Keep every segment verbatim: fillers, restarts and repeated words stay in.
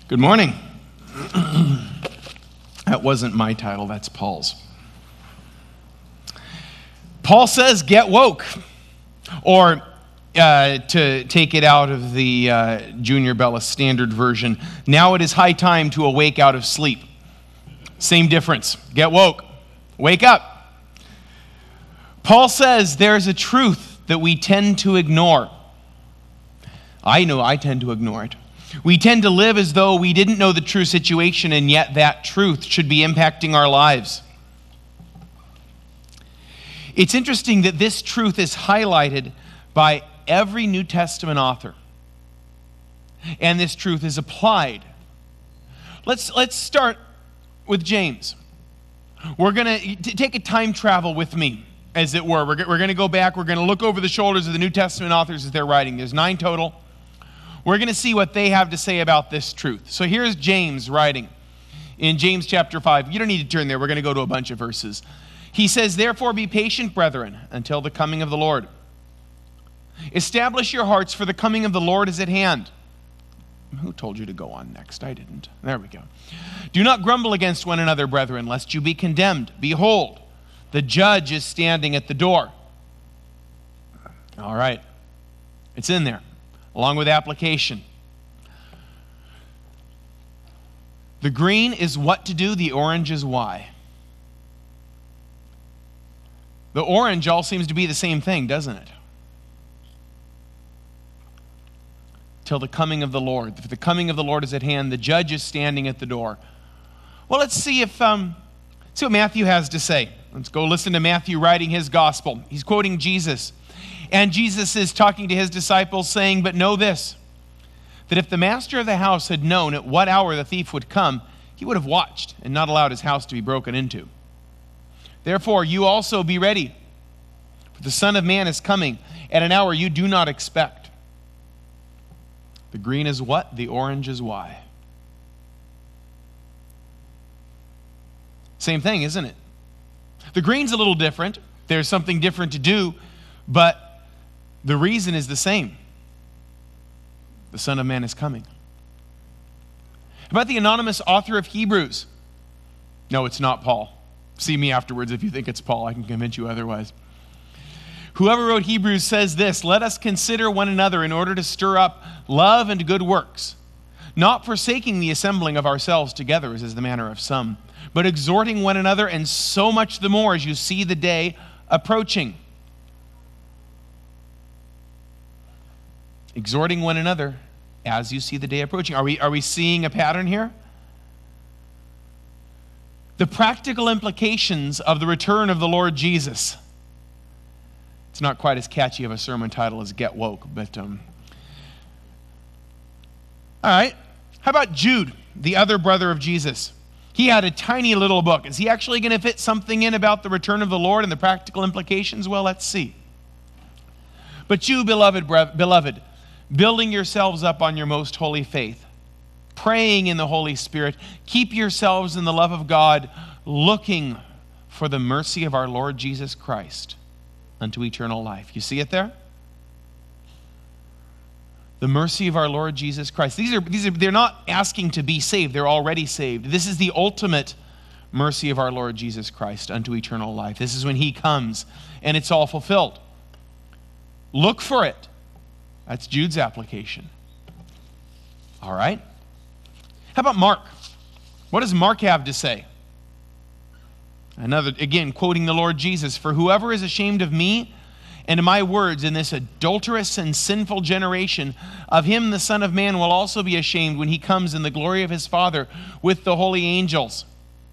Good morning. That wasn't my title, that's Paul's. Paul says, get woke. Or uh, to take it out of the uh, Junior Bella Standard Version, now it is high time to awake out of sleep. Same difference. Get woke. Wake up. Paul says there's a truth that we tend to ignore. I know I tend to ignore it. We tend to live as though we didn't know the true situation, and yet that truth should be impacting our lives. It's interesting that this truth is highlighted by every New Testament author, and this truth is applied. Let's, let's start with James. We're going to take a time travel with me, as it were. We're, we're going to go back. We're going to look over the shoulders of the New Testament authors as they're writing. There's nine total. We're going to see what they have to say about this truth. So here's James writing in James chapter five. You don't need to turn there. We're going to go to a bunch of verses. He says, therefore be patient, brethren, until the coming of the Lord. Establish your hearts, for the coming of the Lord is at hand. Who told you to go on next? I didn't. There we go. Do not grumble against one another, brethren, lest you be condemned. Behold, the judge is standing at the door. All right. It's in there, along with application. The green is what to do, the orange is why. The orange all seems to be the same thing, doesn't it? Till the coming of the Lord. For the coming of the Lord is at hand. The judge is standing at the door. Well, let's see if um, see what Matthew has to say. Let's go listen to Matthew writing his gospel. He's quoting Jesus. And Jesus is talking to his disciples saying, but know this, that if the master of the house had known at what hour the thief would come, he would have watched and not allowed his house to be broken into. Therefore, you also be ready, for the Son of Man is coming at an hour you do not expect. The green is what? The orange is why. Same thing, isn't it? The green's a little different. There's something different to do, but the reason is the same. The Son of Man is coming. How about the anonymous author of Hebrews? No, it's not Paul. See me afterwards if you think it's Paul. I can convince you otherwise. Whoever wrote Hebrews says this, let us consider one another in order to stir up love and good works, not forsaking the assembling of ourselves together, as is the manner of some, but exhorting one another, and so much the more as you see the day approaching. Exhorting one another as you see the day approaching. Are we, are we seeing a pattern here? The practical implications of the return of the Lord Jesus. It's not quite as catchy of a sermon title as Get Woke, but um, all right. How about Jude, the other brother of Jesus? He had a tiny little book. Is he actually going to fit something in about the return of the Lord and the practical implications? Well, let's see. But you, beloved, beloved, building yourselves up on your most holy faith, praying in the Holy Spirit, keep yourselves in the love of God, looking for the mercy of our Lord Jesus Christ unto eternal life. You see it there? The mercy of our Lord Jesus Christ. These are, these are, they're not asking to be saved. They're already saved. This is the ultimate mercy of our Lord Jesus Christ unto eternal life. This is when he comes and it's all fulfilled. Look for it. That's Jude's application. All right. How about Mark? What does Mark have to say? Another, again, quoting the Lord Jesus, for whoever is ashamed of me and of my words in this adulterous and sinful generation, of him the Son of Man will also be ashamed when he comes in the glory of his Father with the holy angels.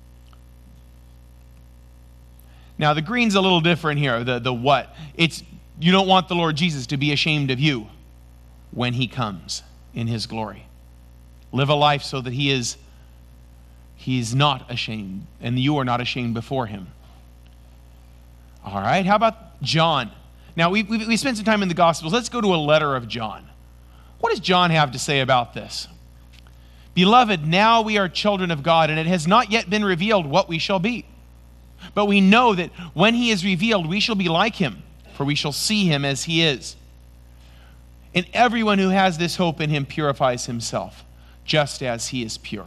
Now, the green's a little different here, the, the what. It's, you don't want the Lord Jesus to be ashamed of you when he comes in his glory. Live a life so that he is he's not ashamed, and you are not ashamed before him. All right, how about John? Now, we, we, we spent some time in the Gospels. Let's go to a letter of John. What does John have to say about this? Beloved, now we are children of God, and it has not yet been revealed what we shall be. But we know that when he is revealed, we shall be like him, for we shall see him as he is. And everyone who has this hope in him purifies himself, just as he is pure.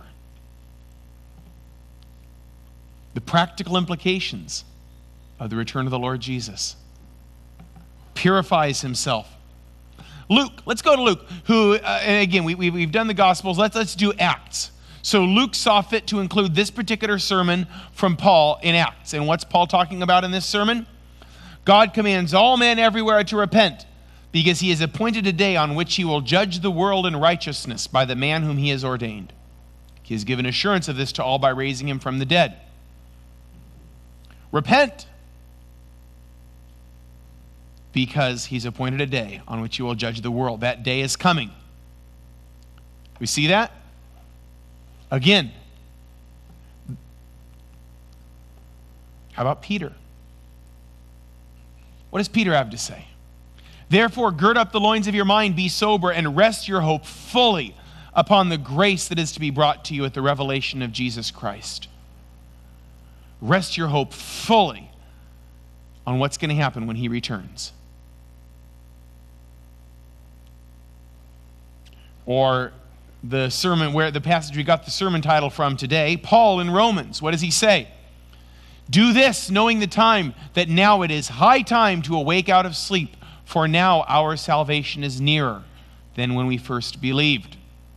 The practical implications of the return of the Lord Jesus. Purifies himself. Luke, let's go to Luke, who, uh, and again, we, we, we've done the Gospels. Let's, let's do Acts. So Luke saw fit to include this particular sermon from Paul in Acts. And what's Paul talking about in this sermon? God commands all men everywhere to repent, because he has appointed a day on which he will judge the world in righteousness by the man whom he has ordained. He has given assurance of this to all by raising him from the dead. Repent, because he's appointed a day on which he will judge the world. That day is coming. We see that? Again. How about Peter? What does Peter have to say? Therefore, gird up the loins of your mind, be sober, and rest your hope fully upon the grace that is to be brought to you at the revelation of Jesus Christ. Rest your hope fully on what's going to happen when he returns. Or the sermon, where the passage we got the sermon title from today, Paul in Romans. What does he say? Do this, knowing the time, that now it is high time to awake out of sleep, for now our salvation is nearer than when we first believed.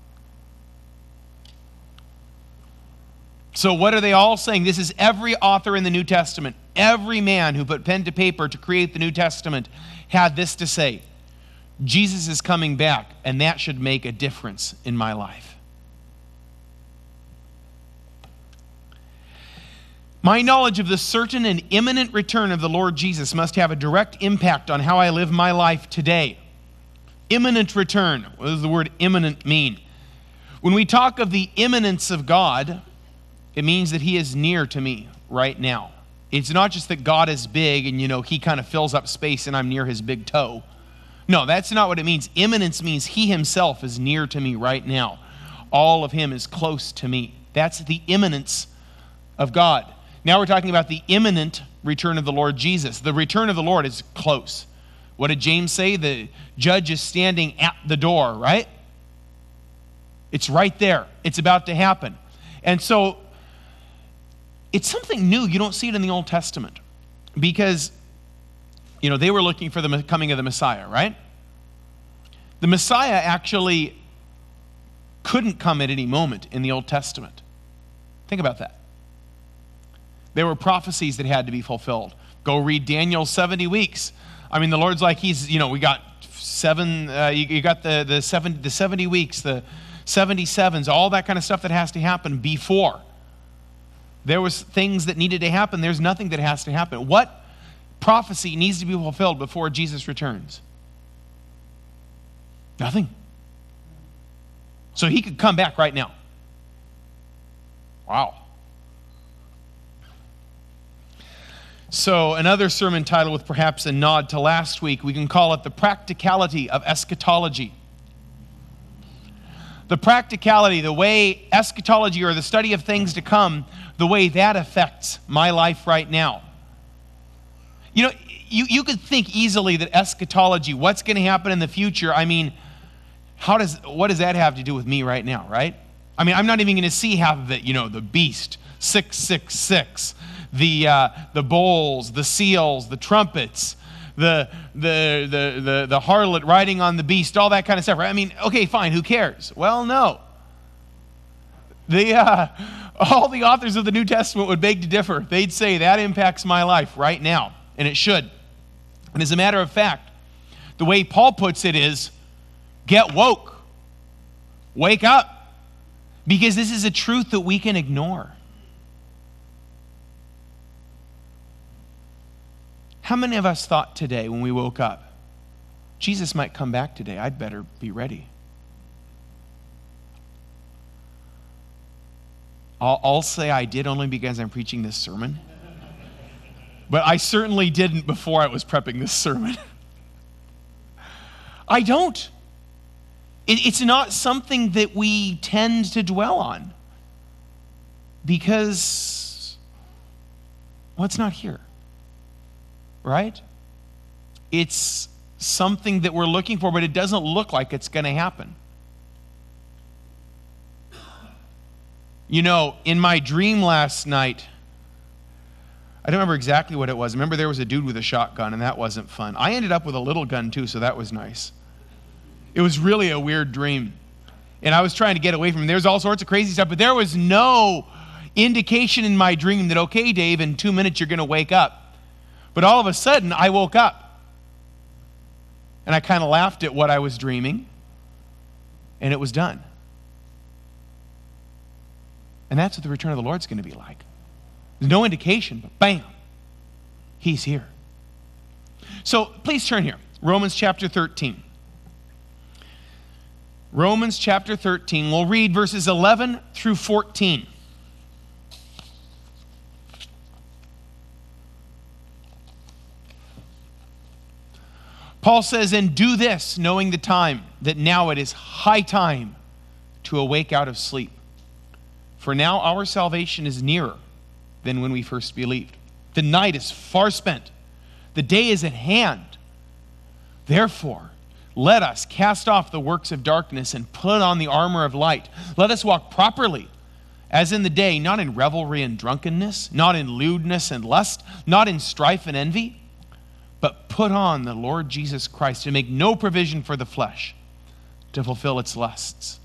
So what are they all saying? This is every author in the New Testament. Every man who put pen to paper to create the New Testament had this to say: Jesus is coming back, and that should make a difference in my life. My knowledge of the certain and imminent return of the Lord Jesus must have a direct impact on how I live my life today. Imminent return. What does the word imminent mean? When we talk of the imminence of God, it means that he is near to me right now. It's not just that God is big and, you know, he kind of fills up space and I'm near his big toe. No, that's not what it means. Imminence means he himself is near to me right now. All of him is close to me. That's the imminence of God. Now we're talking about the imminent return of the Lord Jesus. The return of the Lord is close. What did James say? The judge is standing at the door, right? It's right there. It's about to happen. And so it's something new. You don't see it in the Old Testament. Because you know, they were looking for the coming of the Messiah, right? The Messiah actually couldn't come at any moment in the Old Testament. Think about that. There were prophecies that had to be fulfilled. Go read Daniel's seventy weeks. I mean, the Lord's like, he's, you know, we got seven, uh, you, you got the, the, seven, the seventy weeks, the seventy-sevens, all that kind of stuff that has to happen before. There was things that needed to happen. There's nothing that has to happen. What prophecy needs to be fulfilled before Jesus returns? Nothing. So he could come back right now. Wow. So another sermon title with perhaps a nod to last week, we can call it The Practicality of Eschatology. The practicality, the way eschatology, or the study of things to come, the way that affects my life right now. You know, you, you could think easily that eschatology, what's going to happen in the future, I mean, how does what does that have to do with me right now, right? I mean, I'm not even going to see half of it, you know, the beast, six six six, the uh, the bowls, the seals, the trumpets, the, the, the, the, the harlot riding on the beast, all that kind of stuff, right? I mean, okay, fine, who cares? Well, no. The, uh, all the authors of the New Testament would beg to differ. They'd say that impacts my life right now. And it should. And as a matter of fact, the way Paul puts it is, get woke. Wake up. Because this is a truth that we can ignore. How many of us thought today when we woke up, Jesus might come back today, I'd better be ready? I'll, I'll say I did only because I'm preaching this sermon. But I certainly didn't before I was prepping this sermon. I don't. It, it's not something that we tend to dwell on. Because, well, it's not here. Right? It's something that we're looking for, but it doesn't look like it's going to happen. You know, in my dream last night, I don't remember exactly what it was. I remember there was a dude with a shotgun, and that wasn't fun. I ended up with a little gun too, so that was nice. It was really a weird dream. And I was trying to get away from him. There's all sorts of crazy stuff, but there was no indication in my dream that, okay, Dave, in two minutes you're going to wake up. But all of a sudden, I woke up. And I kind of laughed at what I was dreaming. And it was done. And that's what the return of the Lord's going to be like. There's no indication, but bam, he's here. So please turn here. Romans chapter thirteen. Romans chapter thirteen. We'll read verses eleven through fourteen. Paul says, and do this, knowing the time, that now it is high time to awake out of sleep. For now our salvation is nearer than when we first believed. The night is far spent. The day is at hand. Therefore, let us cast off the works of darkness and put on the armor of light. Let us walk properly, as in the day, not in revelry and drunkenness, not in lewdness and lust, not in strife and envy, but put on the Lord Jesus Christ and make no provision for the flesh to fulfill its lusts.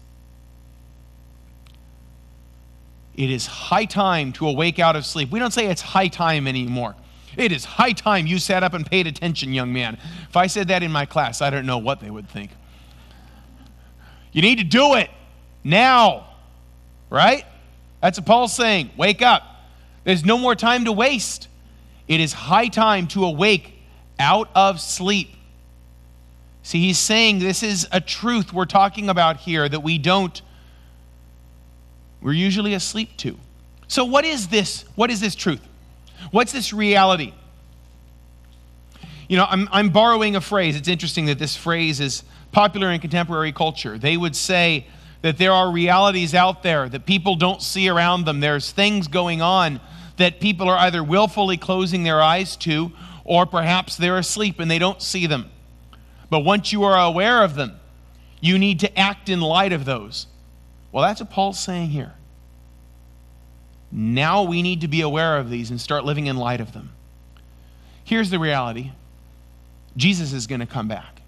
It is high time to awake out of sleep. We don't say it's high time anymore. It is high time you sat up and paid attention, young man. If I said that in my class, I don't know what they would think. You need to do it now, right? That's what Paul's saying. Wake up. There's no more time to waste. It is high time to awake out of sleep. See, he's saying this is a truth we're talking about here that we don't, we're usually asleep to. So what is this? What is this truth? What's this reality? You know, I'm, I'm borrowing a phrase. It's interesting that this phrase is popular in contemporary culture. They would say that there are realities out there that people don't see around them. There's things going on that people are either willfully closing their eyes to, or perhaps they're asleep and they don't see them. But once you are aware of them, you need to act in light of those. Well, that's what Paul's saying here. Now we need to be aware of these and start living in light of them. Here's the reality. Jesus is going to come back.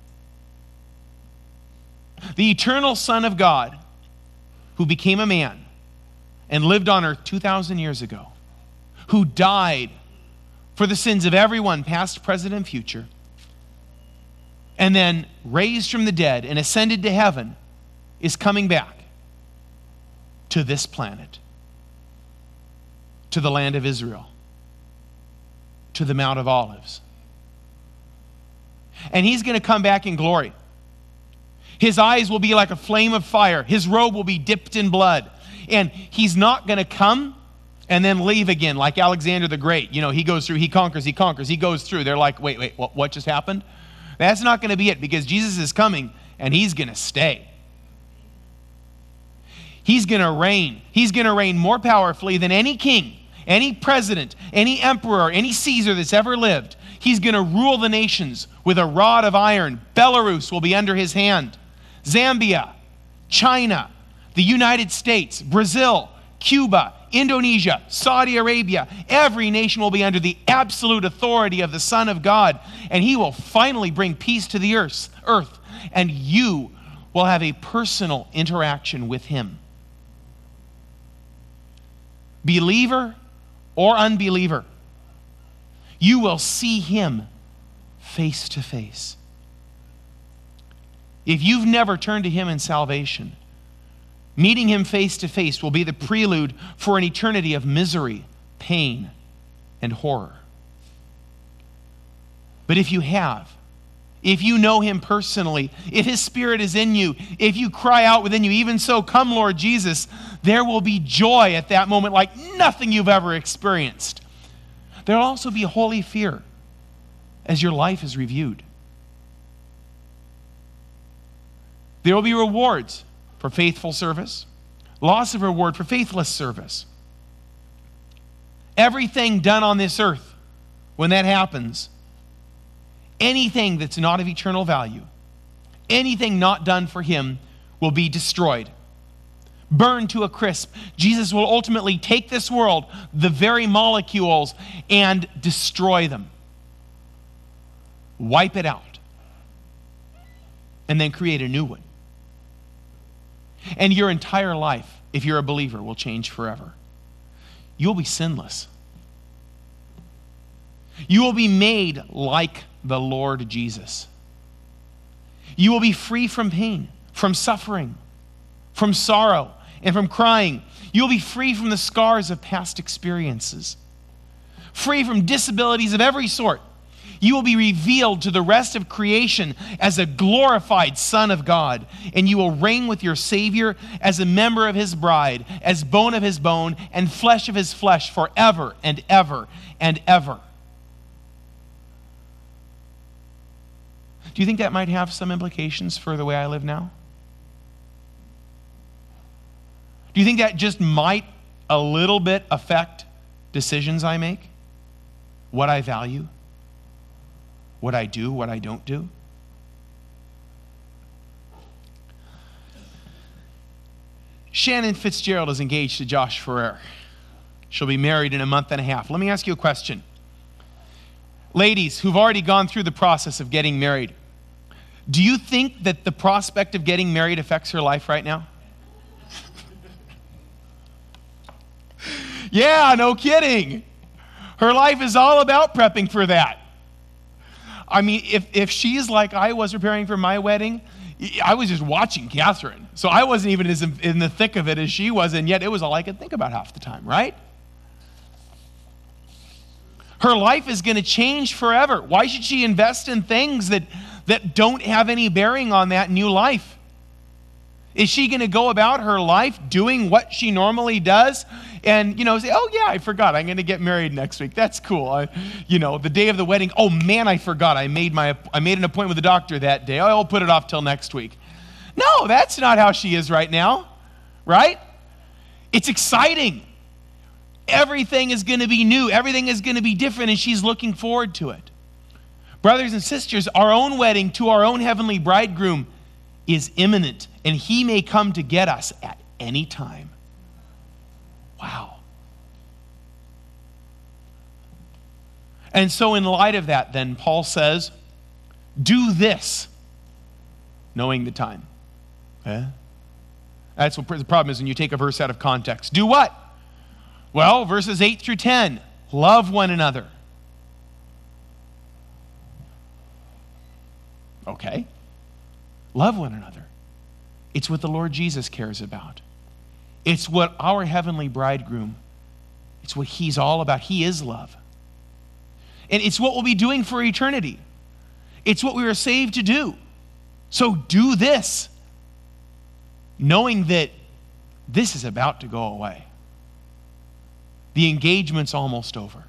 The eternal Son of God, who became a man and lived on earth two thousand years ago, who died for the sins of everyone, past, present, and future, and then raised from the dead and ascended to heaven, is coming back to this planet, to the land of Israel, to the Mount of Olives. And he's going to come back in glory. His eyes will be like a flame of fire. His robe will be dipped in blood. And he's not going to come and then leave again like Alexander the Great. You know, he goes through, he conquers, he conquers, he goes through. They're like, wait, wait, what, what just happened? That's not going to be it, because Jesus is coming and he's going to stay. He's going to reign. He's going to reign more powerfully than any king, any president, any emperor, any Caesar that's ever lived. He's going to rule the nations with a rod of iron. Belarus will be under his hand. Zambia, China, the United States, Brazil, Cuba, Indonesia, Saudi Arabia, every nation will be under the absolute authority of the Son of God, and he will finally bring peace to the earth, earth, and you will have a personal interaction with him. Believer or unbeliever, you will see him face to face. If you've never turned to him in salvation, meeting him face to face will be the prelude for an eternity of misery, pain, and horror. But if you have, if you know him personally, if his Spirit is in you, if you cry out within you, even so, come Lord Jesus, there will be joy at that moment like nothing you've ever experienced. There will also be holy fear as your life is reviewed. There will be rewards for faithful service, loss of reward for faithless service. Everything done on this earth, when that happens, anything that's not of eternal value, anything not done for him will be destroyed. burn to a crisp. Jesus will ultimately take this world, the very molecules, and destroy them. Wipe it out. And then create a new one. And your entire life, if you're a believer, will change forever. You'll be sinless. You will be made like the Lord Jesus. You will be free from pain, from suffering, from sorrow, and from crying. You'll be free from the scars of past experiences, free from disabilities of every sort. You will be revealed to the rest of creation as a glorified Son of God, and you will reign with your Savior as a member of his bride, as bone of his bone and flesh of his flesh forever and ever and ever. Do you think that might have some implications for the way I live now? Do you think that just might a little bit affect decisions I make? What I value? What I do, what I don't do? Shannon Fitzgerald is engaged to Josh Ferrer. She'll be married in a month and a half. Let me ask you a question. Ladies who've already gone through the process of getting married, do you think that the prospect of getting married affects her life right now? Yeah, no kidding. Her life is all about prepping for that. I mean, if, if she's like I was preparing for my wedding, I was just watching Catherine. So I wasn't even as in the thick of it as she was, and yet it was all I could think about half the time, right? Her life is going to change forever. Why should she invest in things that, that don't have any bearing on that new life? Is she going to go about her life doing what she normally does and, you know, say, oh, yeah, I forgot. I'm going to get married next week. That's cool. I, you know, the day of the wedding, oh, man, I forgot. I made my I made an appointment with the doctor that day. I'll put it off till next week. No, that's not how she is right now, right? It's exciting. Everything is going to be new. Everything is going to be different, and she's looking forward to it. Brothers and sisters, our own wedding to our own heavenly bridegroom is imminent, and he may come to get us at any time. Wow. And so in light of that, then, Paul says, do this, knowing the time. Eh? That's what the problem is when you take a verse out of context. Do what? Well, verses eight through ten, love one another. Okay. Love one another. It's what the Lord Jesus cares about. It's what our heavenly bridegroom, it's what he's all about. He is love. And it's what we'll be doing for eternity. It's what we were saved to do. So do this, knowing that this is about to go away. The engagement's almost over.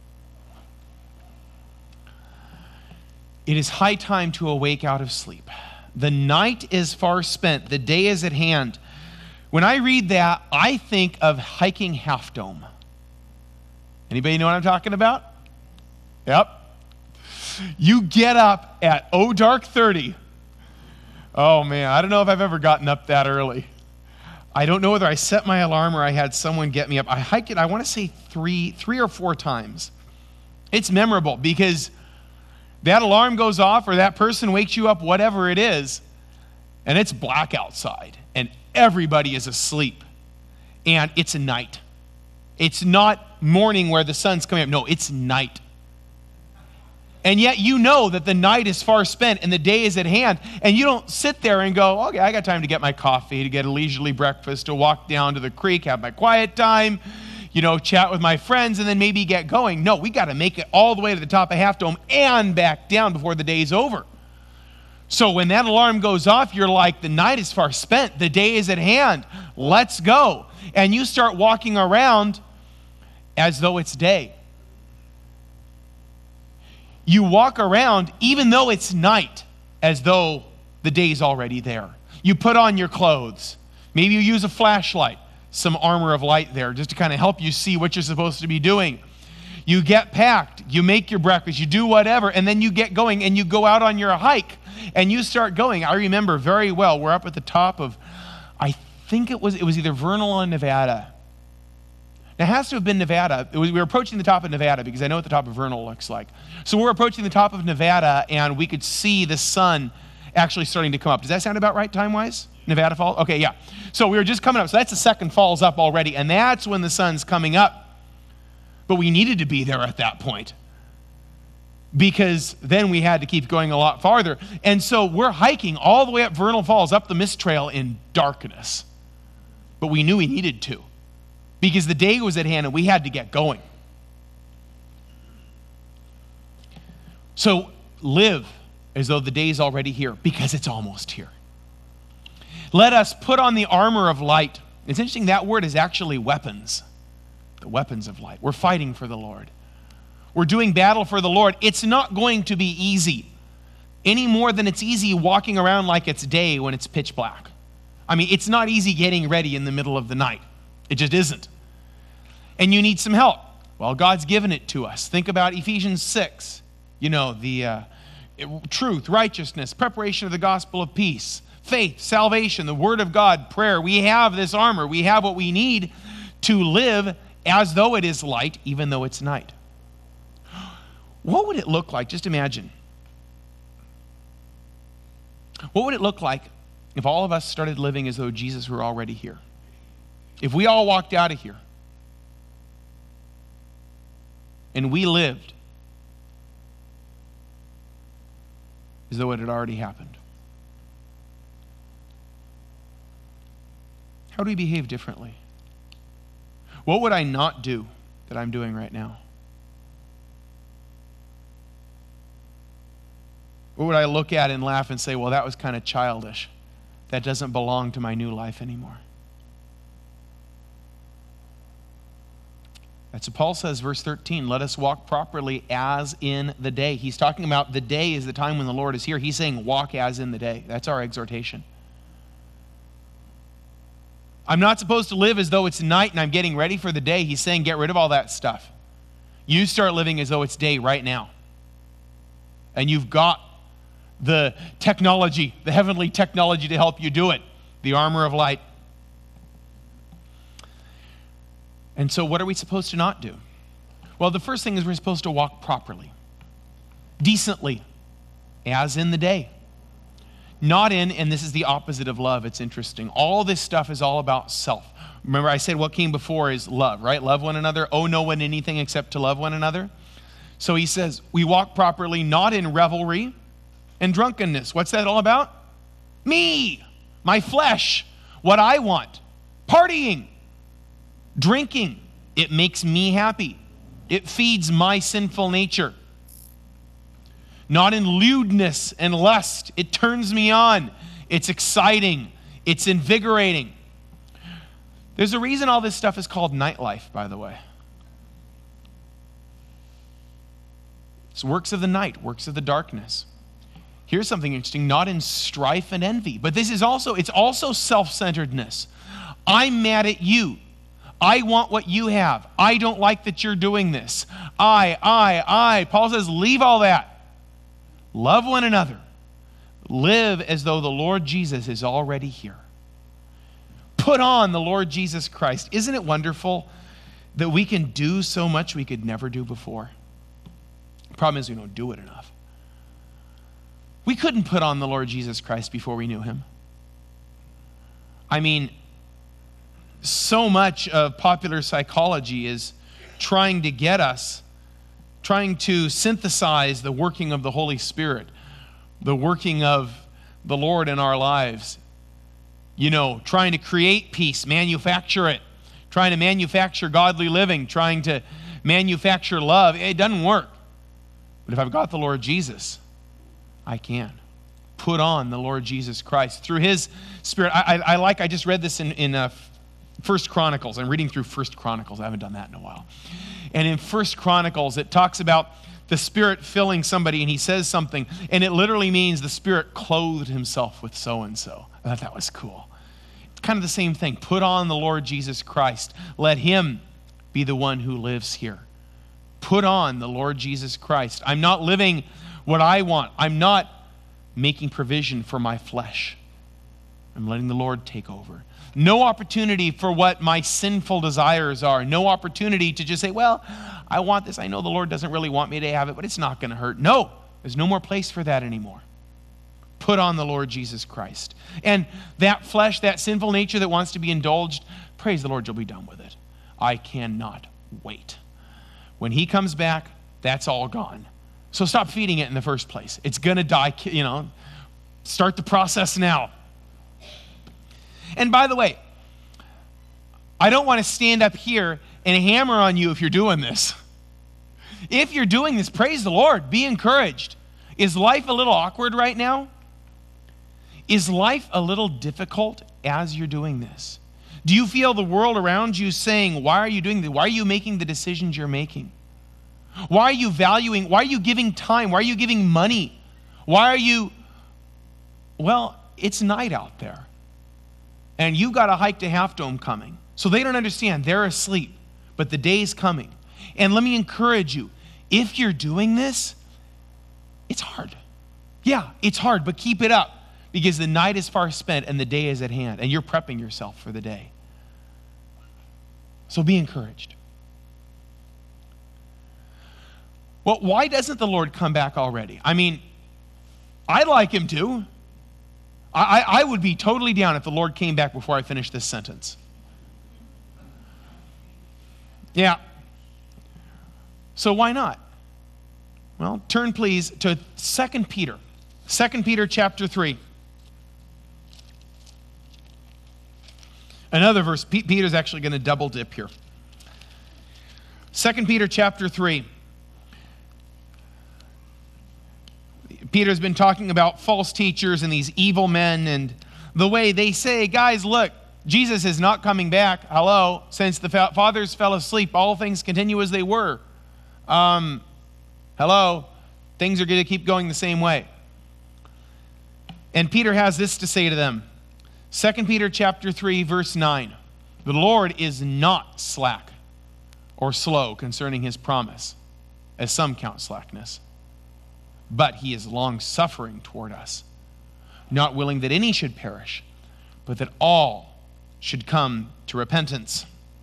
It is high time to awake out of sleep. The night is far spent. The day is at hand. When I read that, I think of hiking Half Dome. Anybody know what I'm talking about? Yep. You get up at oh dark thirty. Oh man, I don't know if I've ever gotten up that early. I don't know whether I set my alarm or I had someone get me up. I hike it, I want to say three, three or four times. It's memorable because that alarm goes off or that person wakes you up, whatever it is, and it's black outside and everybody is asleep and it's a night. It's not morning where the sun's coming up. No, it's night. And yet you know that the night is far spent and the day is at hand. And you don't sit there and go, okay, I got time to get my coffee, to get a leisurely breakfast, to walk down to the creek, have my quiet time, you know, chat with my friends, and then maybe get going. No, we got to make it all the way to the top of Half Dome and back down before the day's over. So when that alarm goes off, you're like, the night is far spent. The day is at hand. Let's go. And you start walking around as though it's day. You walk around even though it's night, as though the day's already there. You put on your clothes. Maybe you use a flashlight, some armor of light there, just to kind of help you see what you're supposed to be doing. You get packed, you make your breakfast, you do whatever, and then you get going and you go out on your hike and you start going. I remember very well, we're up at the top of, I think it was it was either Vernal or Nevada. Now, it has to have been Nevada. It was, we were approaching the top of Nevada because I know what the top of Vernal looks like. So we're approaching the top of Nevada, and we could see the sun actually starting to come up. Does that sound about right time-wise? Nevada Falls? Okay, yeah. So we were just coming up. So that's the second falls up already, and that's when the sun's coming up. But we needed to be there at that point because then we had to keep going a lot farther. And so we're hiking all the way up Vernal Falls, up the Mist Trail in darkness. But we knew we needed to, because the day was at hand and we had to get going. So live as though the day is already here, because it's almost here. Let us put on the armor of light. It's interesting, that word is actually weapons. The weapons of light. We're fighting for the Lord. We're doing battle for the Lord. It's not going to be easy, any more than it's easy walking around like it's day when it's pitch black. I mean, it's not easy getting ready in the middle of the night. It just isn't. And you need some help. Well, God's given it to us. Think about Ephesians six. You know, the uh, truth, righteousness, preparation of the gospel of peace, faith, salvation, the word of God, prayer. We have this armor. We have what we need to live as though it is light, even though it's night. What would it look like? Just imagine. What would it look like if all of us started living as though Jesus were already here? If we all walked out of here and we lived as though it had already happened. How do we behave differently? What would I not do that I'm doing right now? What would I look at and laugh and say, well, that was kind of childish. That doesn't belong to my new life anymore. That's what Paul says, verse thirteen, let us walk properly as in the day. He's talking about the day is the time when the Lord is here. He's saying walk as in the day. That's our exhortation. I'm not supposed to live as though it's night and I'm getting ready for the day. He's saying get rid of all that stuff. You start living as though it's day right now. And you've got the technology, the heavenly technology to help you do it, the armor of light. And so what are we supposed to not do? Well, the first thing is we're supposed to walk properly, decently, as in the day. Not in, and this is the opposite of love. It's interesting. All this stuff is all about self. Remember I said what came before is love, right? Love one another. Owe no one anything except to love one another. So he says, we walk properly, not in revelry and drunkenness. What's that all about? Me, my flesh, what I want, partying. Drinking, it makes me happy. It feeds my sinful nature. Not in lewdness and lust. It turns me on. It's exciting. It's invigorating. There's a reason all this stuff is called nightlife, by the way. It's works of the night, works of the darkness. Here's something interesting, not in strife and envy. But this is also, it's also self-centeredness. I'm mad at you. I want what you have. I don't like that you're doing this. I, I, I. Paul says, leave all that. Love one another. Live as though the Lord Jesus is already here. Put on the Lord Jesus Christ. Isn't it wonderful that we can do so much we could never do before? The problem is we don't do it enough. We couldn't put on the Lord Jesus Christ before we knew him. I mean, so much of popular psychology is trying to get us, trying to synthesize the working of the Holy Spirit, the working of the Lord in our lives. You know, trying to create peace, manufacture it, trying to manufacture godly living, trying to manufacture love. It doesn't work. But if I've got the Lord Jesus, I can. Put on the Lord Jesus Christ. Through his Spirit, I, I, I like, I just read this in, in uh, First Chronicles. I'm reading through First Chronicles. I haven't done that in a while. And in First Chronicles, it talks about the Spirit filling somebody, and he says something, and it literally means the Spirit clothed himself with so-and-so. I thought that was cool. It's kind of the same thing. Put on the Lord Jesus Christ. Let him be the one who lives here. Put on the Lord Jesus Christ. I'm not living what I want. I'm not making provision for my flesh. I'm letting the Lord take over. No opportunity for what my sinful desires are. No opportunity to just say, well, I want this. I know the Lord doesn't really want me to have it, but it's not going to hurt. No, there's no more place for that anymore. Put on the Lord Jesus Christ. And that flesh, that sinful nature that wants to be indulged, praise the Lord, you'll be done with it. I cannot wait. When he comes back, that's all gone. So stop feeding it in the first place. It's going to die, you know. Start the process now. And by the way, I don't want to stand up here and hammer on you if you're doing this. If you're doing this, praise the Lord. Be encouraged. Is life a little awkward right now? Is life a little difficult as you're doing this? Do you feel the world around you saying, why are you doing this? Why are you making the decisions you're making? Why are you valuing, why are you giving time? Why are you giving money? Why are you, well, it's night out there. And you got a hike to Half Dome coming. So they don't understand. They're asleep. But the day's coming. And let me encourage you. If you're doing this, it's hard. Yeah, it's hard, but keep it up. Because the night is far spent and the day is at hand. And you're prepping yourself for the day. So be encouraged. Well, why doesn't the Lord come back already? I mean, I'd like him to. I, I would be totally down if the Lord came back before I finished this sentence. Yeah. So why not? Well, turn please to Second Peter. Second Peter chapter three. Another verse. P- Peter's actually going to double dip here. Second Peter chapter three. Peter's been talking about false teachers and these evil men and the way they say, guys, look, Jesus is not coming back. Hello. Since the fa- fathers fell asleep, all things continue as they were. Um, hello. Things are going to keep going the same way. And Peter has this to say to them. Second Peter chapter three, verse nine. The Lord is not slack or slow concerning his promise, as some count slackness. But he is long-suffering toward us, not willing that any should perish, but that all should come to repentance.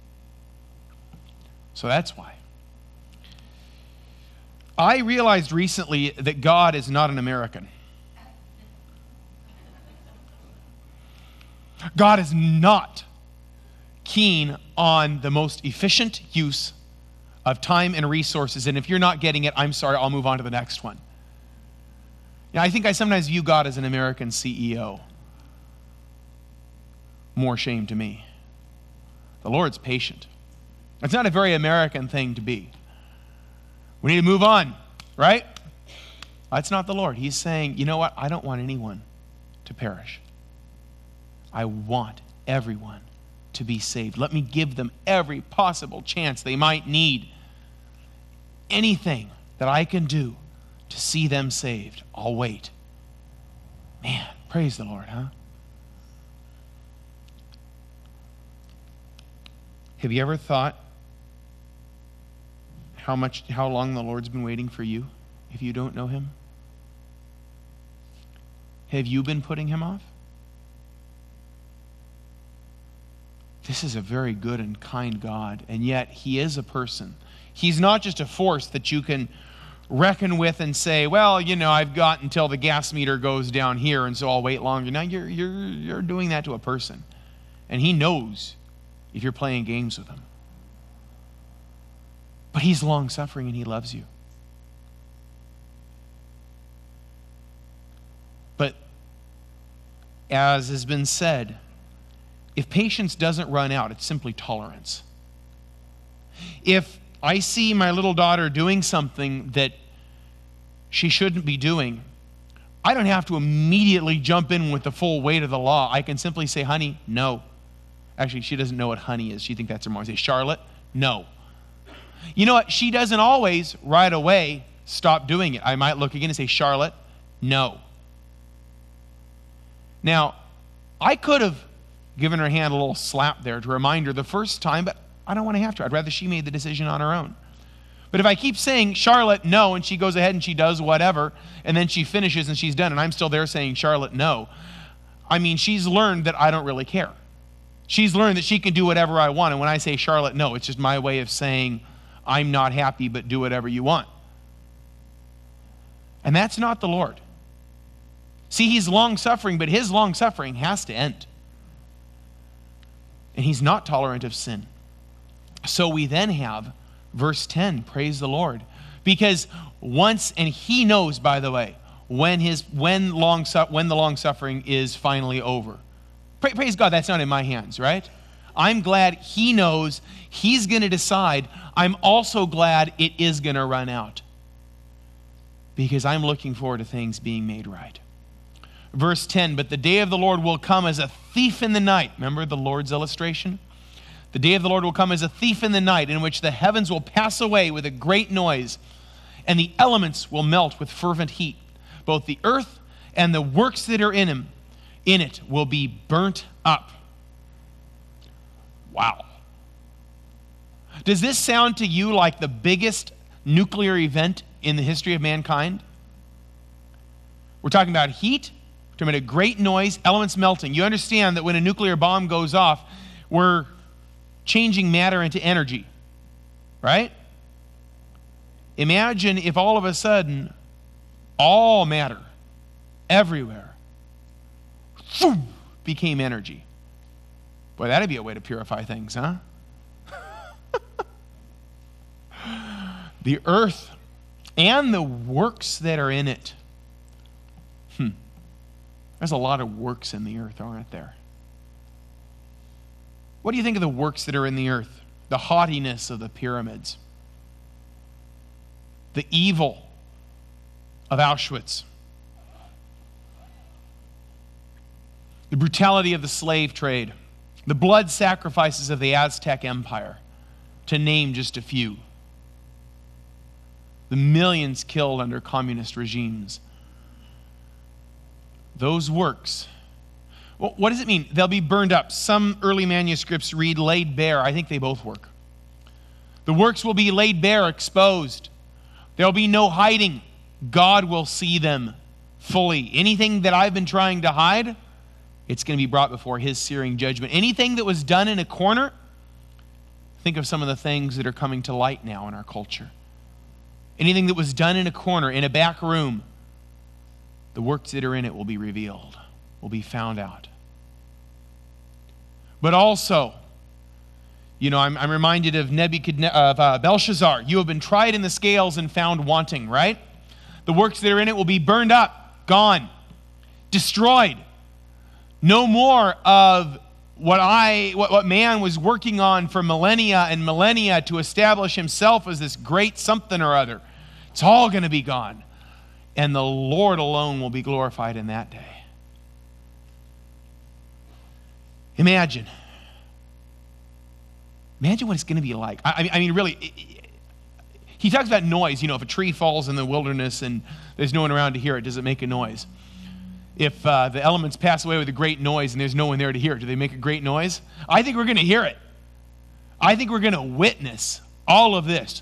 So that's why. I realized recently that God is not an American. God is not keen on the most efficient use of time and resources. And if you're not getting it, I'm sorry, I'll move on to the next one. Now, I think I sometimes view God as an American C E O. More shame to me. The Lord's patient. It's not a very American thing to be. We need to move on, right? That's not the Lord. He's saying, you know what? I don't want anyone to perish. I want everyone to be saved. Let me give them every possible chance they might need. Anything that I can do to see them saved, I'll wait. Man, praise the Lord, huh? Have you ever thought how much, how long the Lord's been waiting for you if you don't know him? Have you been putting him off? This is a very good and kind God, and yet he is a person. He's not just a force that you can reckon with and say, well, you know, I've got until the gas meter goes down here, and so I'll wait longer. Now you're you're you're doing that to a person, and he knows if you're playing games with him. But he's long-suffering and he loves you. But as has been said, if patience doesn't run out, it's simply tolerance. If I see my little daughter doing something that she shouldn't be doing, I don't have to immediately jump in with the full weight of the law. I can simply say, honey, no. Actually, she doesn't know what honey is. She thinks that's her mom. I say, Charlotte, no. You know what? She doesn't always right away stop doing it. I might look again and say, Charlotte, no. Now, I could have given her hand a little slap there to remind her the first time, but I don't want to have to. I'd rather she made the decision on her own. But if I keep saying, Charlotte, no, and she goes ahead and she does whatever, and then she finishes and she's done, and I'm still there saying, Charlotte, no, I mean, she's learned that I don't really care. She's learned that she can do whatever I want. And when I say Charlotte, no, it's just my way of saying I'm not happy, but do whatever you want. And that's not the Lord. See, he's long-suffering, but his long-suffering has to end. And he's not tolerant of sin. So we then have verse ten, praise the Lord. Because once, and he knows, by the way, when his when long when the long-suffering is finally over. Pra- praise God, that's not in my hands, right? I'm glad he knows he's going to decide. I'm also glad it is going to run out. Because I'm looking forward to things being made right. Verse ten, but the day of the Lord will come as a thief in the night. Remember the Lord's illustration? The day of the Lord will come as a thief in the night, in which the heavens will pass away with a great noise, and the elements will melt with fervent heat. Both the earth and the works that are in him, in it will be burnt up. Wow. Does this sound to you like the biggest nuclear event in the history of mankind? We're talking about heat, we're talking about a great noise, elements melting. You understand that when a nuclear bomb goes off, we're changing matter into energy, right? Imagine if all of a sudden, all matter, everywhere, became energy. Boy, that'd be a way to purify things, huh? The earth and the works that are in it. Hmm. There's a lot of works in the earth, aren't there? What do you think of the works that are in the earth? The haughtiness of the pyramids. The evil of Auschwitz. The brutality of the slave trade. The blood sacrifices of the Aztec Empire, to name just a few. The millions killed under communist regimes. Those works. Well, what does it mean? They'll be burned up. Some early manuscripts read laid bare. I think they both work. The works will be laid bare, exposed. There'll be no hiding. God will see them fully. Anything that I've been trying to hide, it's going to be brought before his searing judgment. Anything that was done in a corner, think of some of the things that are coming to light now in our culture. Anything that was done in a corner, in a back room, the works that are in it will be revealed, will be found out. But also, you know, I'm, I'm reminded of Nebuchadnezzar, of uh, Belshazzar. You have been tried in the scales and found wanting, right? The works that are in it will be burned up, gone, destroyed. No more of what I, what, what man was working on for millennia and millennia to establish himself as this great something or other. It's all going to be gone. And the Lord alone will be glorified in that day. Imagine. Imagine what it's going to be like. I, I mean, really, it, it, he talks about noise. You know, if a tree falls in the wilderness and there's no one around to hear it, does it make a noise? If uh, the elements pass away with a great noise and there's no one there to hear it, do they make a great noise? I think we're going to hear it. I think we're going to witness all of this.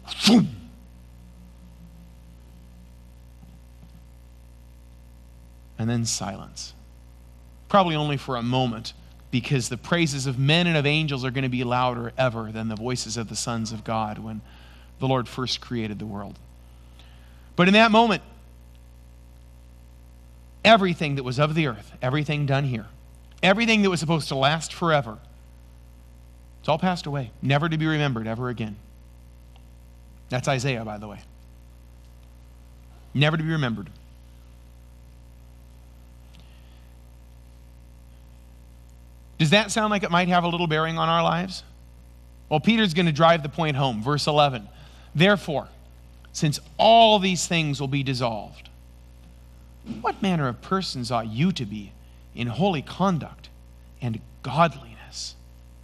And then silence. Probably only for a moment, because the praises of men and of angels are going to be louder ever than the voices of the sons of God when the Lord first created the world. But in that moment, everything that was of the earth, everything done here, everything that was supposed to last forever, it's all passed away, never to be remembered ever again. That's Isaiah, by the way. Never to be remembered. Does that sound like it might have a little bearing on our lives? Well, Peter's going to drive the point home. Verse eleven. Therefore, since all these things will be dissolved, what manner of persons ought you to be in holy conduct and godliness,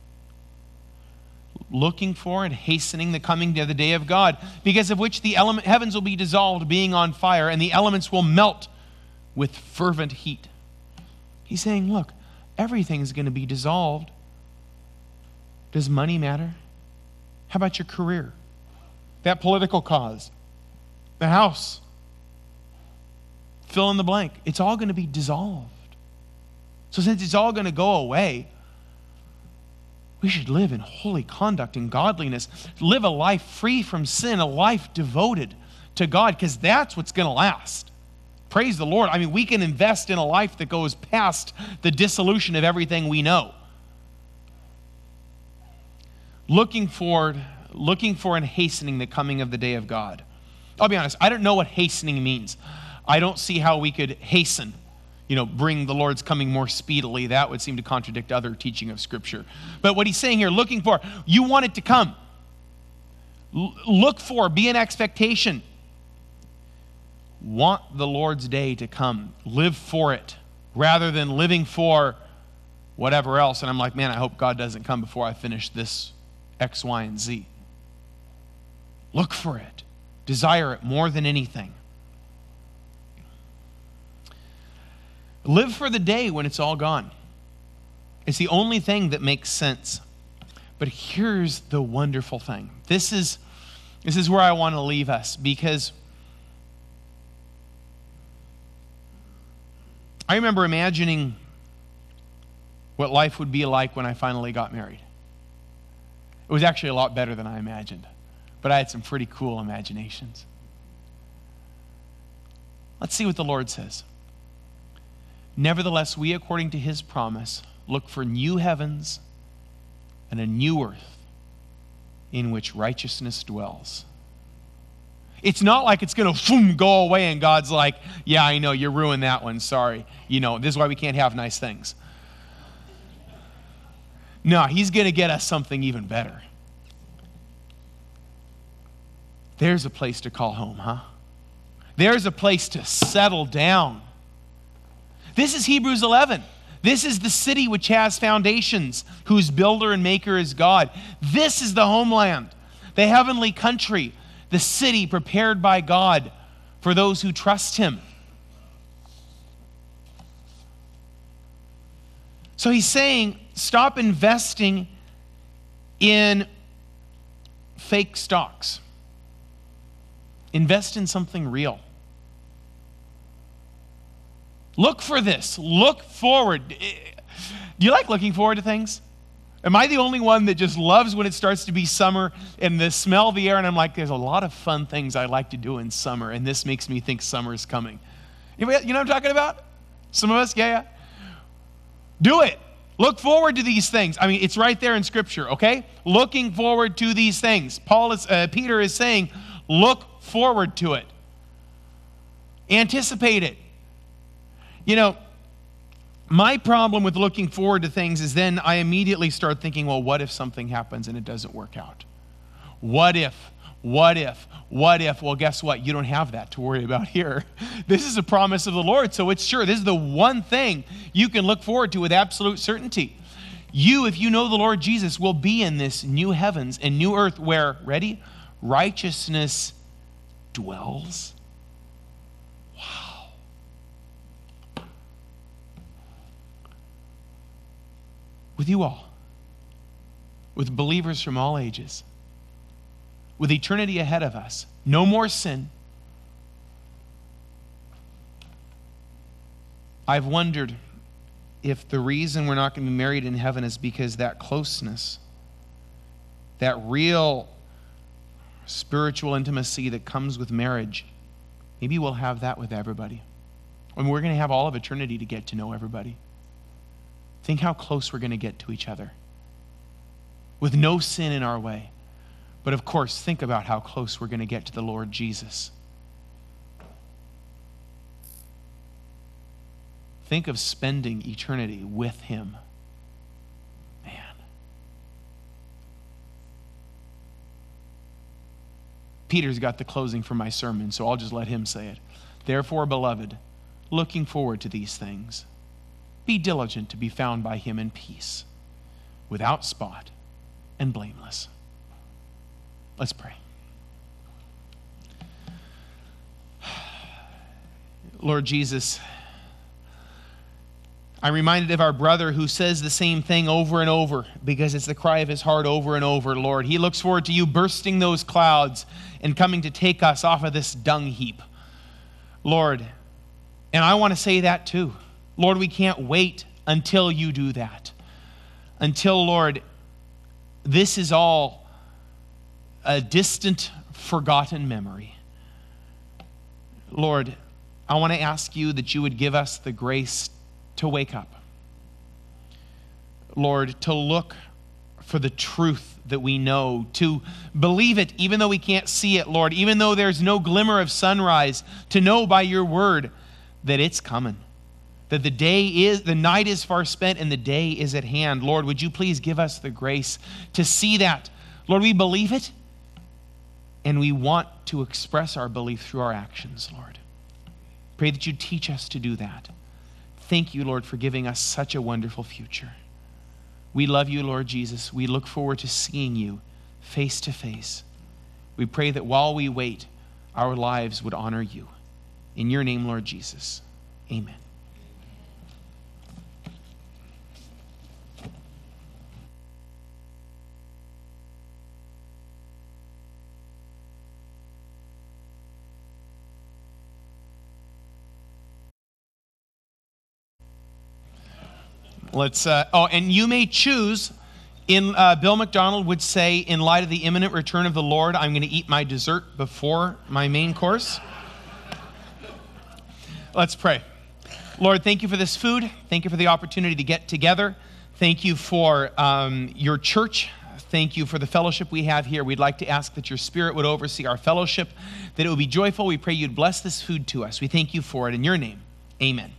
looking for and hastening the coming of the day of God, because of which the element, heavens will be dissolved, being on fire, and the elements will melt with fervent heat. He's saying, look, everything's going to be dissolved. Does money matter? How about your career? That political cause? The house? Fill in the blank. It's all going to be dissolved. So since it's all going to go away, We should live in holy conduct and godliness, live a life free from sin, a life devoted to God, because that's what's going to last. Praise the Lord. I mean, we can invest in a life that goes past the dissolution of everything we know. Looking forward, looking for and hastening the coming of the day of God. I'll be honest, I don't know what hastening means. I don't see how we could hasten, you know, bring the Lord's coming more speedily. That would seem to contradict other teaching of Scripture. But what he's saying here, looking for, you want it to come. L- look for, be in expectation. Want the Lord's day to come. Live for it rather than living for whatever else. And I'm like, man, I hope God doesn't come before I finish this X, Y, and Z. Look for it. Desire it more than anything. Live for the day when it's all gone. It's the only thing that makes sense. But here's the wonderful thing. This is, this is where I want to leave us, because I remember imagining what life would be like when I finally got married. It was actually a lot better than I imagined, but I had some pretty cool imaginations. Let's see what the Lord says. Nevertheless, we, according to his promise, look for new heavens and a new earth in which righteousness dwells. It's not like it's going to go away and God's like, yeah, I know, you ruined that one, sorry. You know, this is why we can't have nice things. No, he's going to get us something even better. There's a place to call home, huh? There's a place to settle down. This is Hebrews eleven. This is the city which has foundations, whose builder and maker is God. This is the homeland, the heavenly country, the city prepared by God for those who trust him. So he's saying, stop investing in fake stocks. Invest in something real. Look for this. Look forward. Do you like looking forward to things? Am I the only one that just loves when it starts to be summer and the smell of the air, and I'm like, there's a lot of fun things I like to do in summer, and this makes me think summer is coming. You know what I'm talking about? Some of us, yeah, yeah. Do it. Look forward to these things. I mean, it's right there in Scripture, okay? Looking forward to these things. Paul is, uh, Peter is saying, look forward to it. Anticipate it. You know, my problem with looking forward to things is then I immediately start thinking, well, what if something happens and it doesn't work out? What if? What if? What if? Well, guess what? You don't have that to worry about here. This is a promise of the Lord, so it's sure. This is the one thing you can look forward to with absolute certainty. You, if you know the Lord Jesus, will be in this new heavens and new earth where, ready? Righteousness dwells. Wow. With you all. With believers from all ages. With eternity ahead of us. No more sin. I've wondered if the reason we're not going to be married in heaven is because that closeness, that real spiritual intimacy that comes with marriage, maybe we'll have that with everybody. I mean, we're going to have all of eternity to get to know everybody. Think how close we're going to get to each other. With no sin in our way. But of course, think about how close we're going to get to the Lord Jesus. Think of spending eternity with him. Man. Peter's got the closing for my sermon, so I'll just let him say it. Therefore, beloved, looking forward to these things, be diligent to be found by him in peace, without spot and blameless. Let's pray. Lord Jesus, I'm reminded of our brother who says the same thing over and over because it's the cry of his heart over and over, Lord. He looks forward to you bursting those clouds and coming to take us off of this dung heap, Lord. And I want to say that too. Lord, we can't wait until you do that. Until, Lord, this is all a distant, forgotten memory. Lord, I want to ask you that you would give us the grace to wake up. Lord, to look for the truth that we know, to believe it even though we can't see it, Lord, even though there's no glimmer of sunrise, to know by your word that it's coming, that the day is, the night is far spent and the day is at hand. Lord, would you please give us the grace to see that? Lord, we believe it and we want to express our belief through our actions, Lord. Pray that you teach us to do that. Thank you, Lord, for giving us such a wonderful future. We love you, Lord Jesus. We look forward to seeing you face to face. We pray that while we wait, our lives would honor you. In your name, Lord Jesus, amen. Let's, uh, oh, and you may choose, in uh, Bill McDonald would say, in light of the imminent return of the Lord, I'm going to eat my dessert before my main course. Let's pray. Lord, thank you for this food. Thank you for the opportunity to get together. Thank you for um, your church. Thank you for the fellowship we have here. We'd like to ask that your Spirit would oversee our fellowship, that it would be joyful. We pray you'd bless this food to us. We thank you for it in your name. Amen.